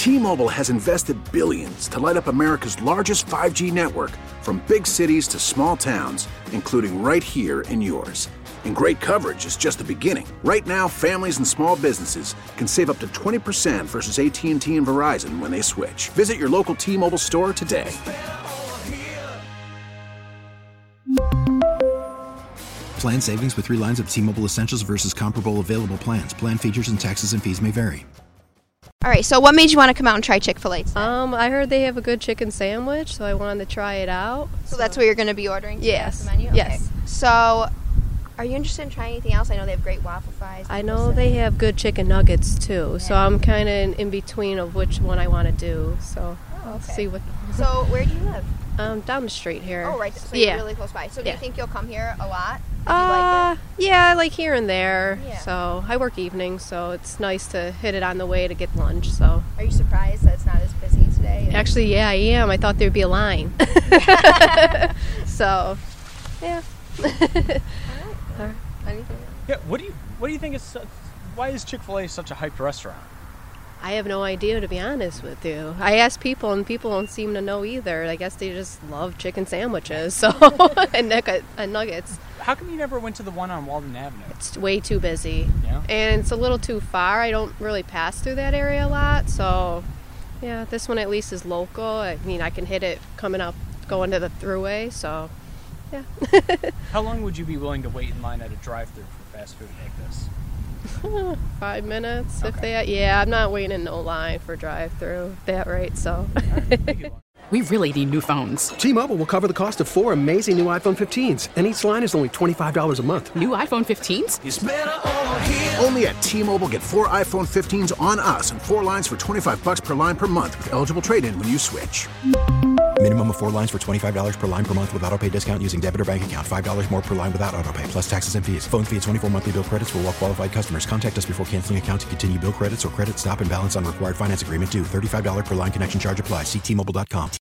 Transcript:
T-Mobile has invested billions to light up America's largest 5G network, from big cities to small towns, including right here in yours. And great coverage is just the beginning. Right now, families and small businesses can save up to 20% versus AT&T and Verizon when they switch. Visit your local T-Mobile store today. Plan savings with 3 lines of T-Mobile Essentials versus comparable available plans. Plan features and taxes and fees may vary. All right, so what made you want to come out and try Chick-fil-A today? I heard they have a good chicken sandwich, so I wanted to try it out. So that's what you're going to be ordering? Yes. The menu? Okay. Yes. So are you interested in trying anything else? I know they have great waffle fries. I know they have good chicken nuggets, too, so I'm kind of in between of which one I want to do. So I'll see what... So where do you live? Down the street here. Oh, right. So you're really close by. So do you think you'll come here a lot? Do you like it? Yeah, like here and there. Yeah. So I work evenings, so it's nice to hit it on the way to get lunch. So are you surprised that it's not as busy today? Actually, yeah, I am. I thought there'd be a line. So, yeah. All right. Anything else? Yeah. What do you think is? Why is Chick-fil-A such a hyped restaurant? I have no idea, to be honest with you. I ask people, and people don't seem to know either. I guess they just love chicken sandwiches, so and nuggets. How come you never went to the one on Walden Avenue? It's way too busy, yeah, and it's a little too far. I don't really pass through that area a lot, so yeah, this one at least is local. I mean, I can hit it going to the thruway, so yeah. How long would you be willing to wait in line at a drive-thru for fast food like this? 5 minutes, okay. If they. Yeah, I'm not waiting in no line for drive-thru that rate. So. We really need new phones. T-Mobile will cover the cost of 4 amazing new iPhone 15s, and each line is only $25 a month. New iPhone 15s? It's better over here. Only at T-Mobile, get 4 iPhone 15s on us and 4 lines for $25 per line per month with eligible trade-in when you switch. Minimum of 4 lines for $25 per line per month with autopay discount using debit or bank account. $5 more per line without autopay, plus taxes and fees. Phone fee at 24 monthly bill credits for well-qualified customers. Contact us before canceling account to continue bill credits or credit stop and balance on required finance agreement due. $35 per line connection charge applies. See T-Mobile.com.